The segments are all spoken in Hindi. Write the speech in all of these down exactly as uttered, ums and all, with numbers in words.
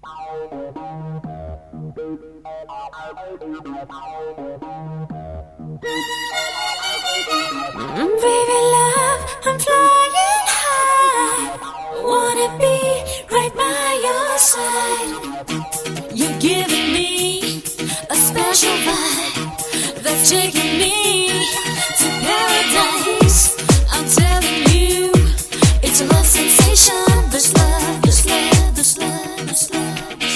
Baby love, I'm flying high. Wanna be right by your side. You're giving me a special vibe that's taking me to paradise. I'm telling you, it's a love sensation. This love, this love, this love, this love.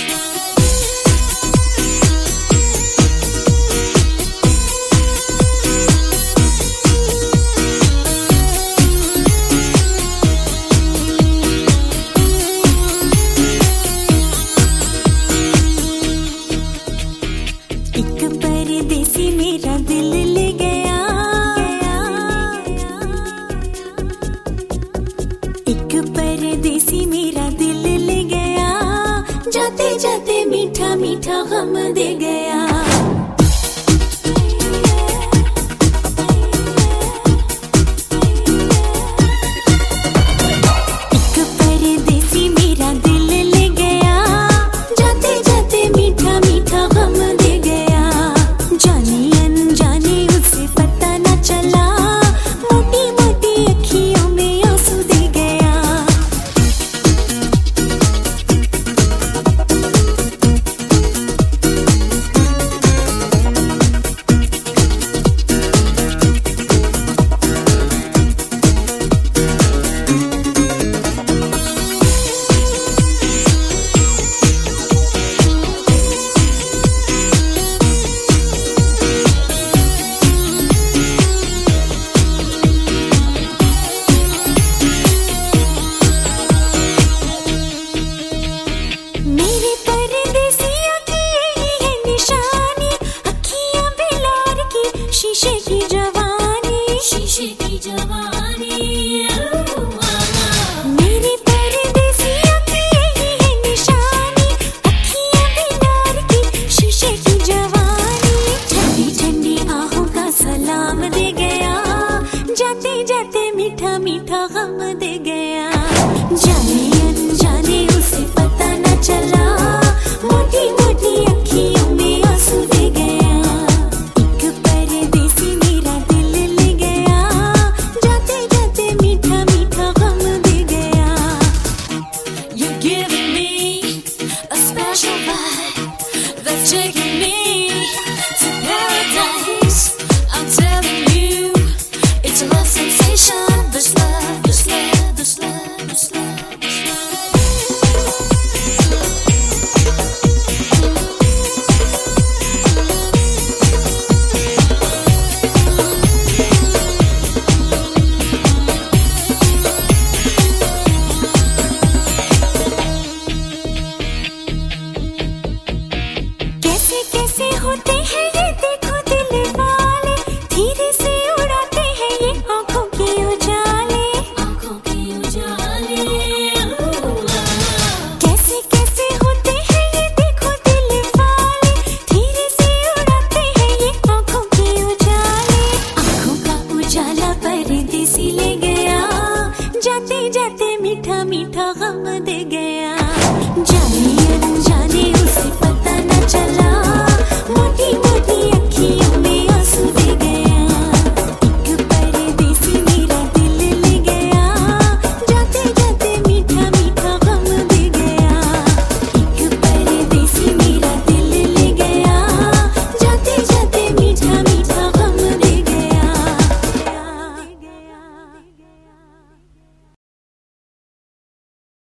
परदेसी मेरा दिल ले गया, एक परदेसी मेरा दिल ले गया, जाते जाते मीठा मीठा गम दे गया। शीशे की जवानी, शीशे की जवानी, मेरी परदेसी की यही है निशानी, अखियां बिलार की शीशे की जवानी। ठंडी ठंडी आहों का सलाम दे गया, जाते जाते मीठा मीठा गम दे गया। जाने अनजाने उसे पता न चला, मोटी मोटी अखियों में आंसू दे गया। Taking me to paradise. I'm telling you, it's a love sensation. This love, this love, this love, this love, this love. कैसे होते हैं ये देखो दिल वाले, धीरे से उड़ाते हैं ये आंखों के उजाले, आंखों के उजाले। कैसे कैसे होते हैं ये देखो दिल वाले, धीरे से उड़ाते हैं ये आंखों के उजाले। आंखों का उजाला परदेसी ले गया, जाते जाते मीठा मीठा गम दे गया। जाने